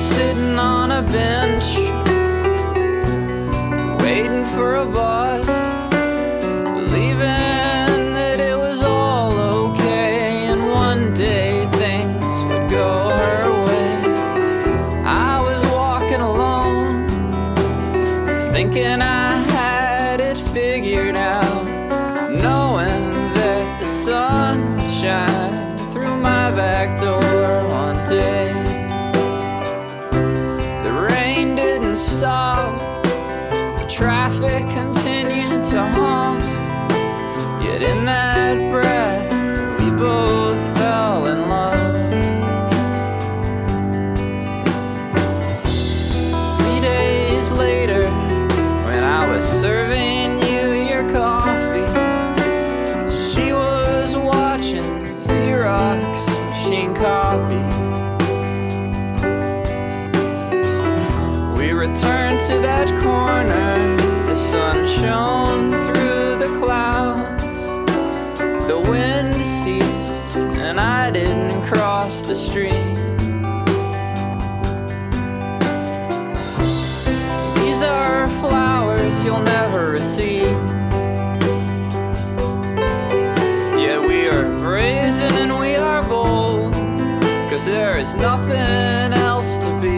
sitting on a bench, waiting for a bus, believing that it was all okay and one day things would go her way. I was walking alone, thinking I had it figured out, knowing that the sun would shine through my back door one day. The rain didn't stop, the traffic continued to honk, yet in that breath we both fell in love. 3 days later, when I was serving you your coffee, she was watching Xerox machine copy. We returned to that corner, the sun shone through the clouds, the wind ceased and I didn't cross the street. These are flowers you'll never receive, yet we are brazen and we are bold, 'cause there is nothing else to be.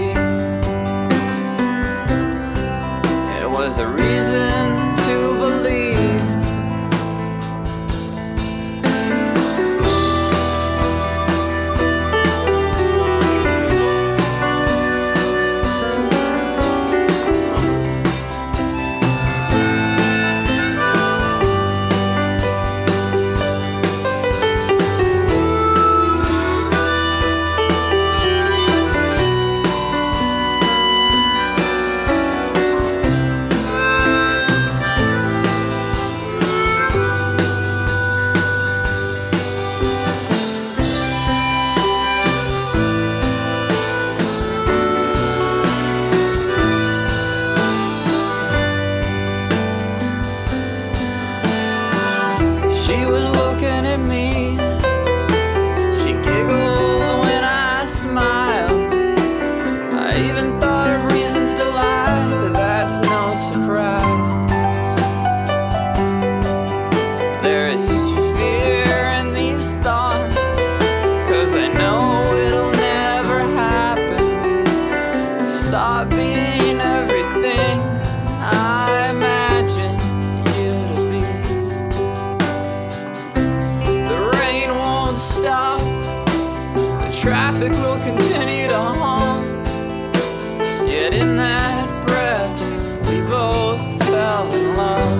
It was a reason to believe. She was looking at me, she giggled when I smiled. I even thought of reasons to lie, but that's no surprise. There is fear in these thoughts, 'cause I know it'll never happen. Stop being everything I imagined you to be. Stop, the traffic will continue to honk, yet in that breath we both fell in love.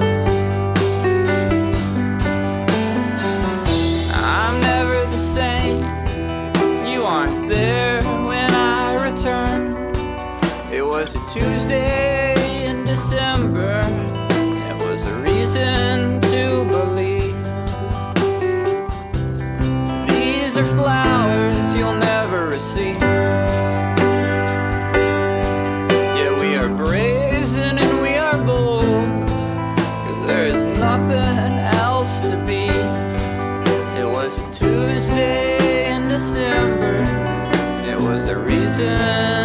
I'm never the same, you aren't there when I return. It was a Tuesday in December, it was a reason to believe. These are flowers you'll never receive, yeah, we are brazen and we are bold, 'cause there is nothing else to be. It was a Tuesday in December, it was a reason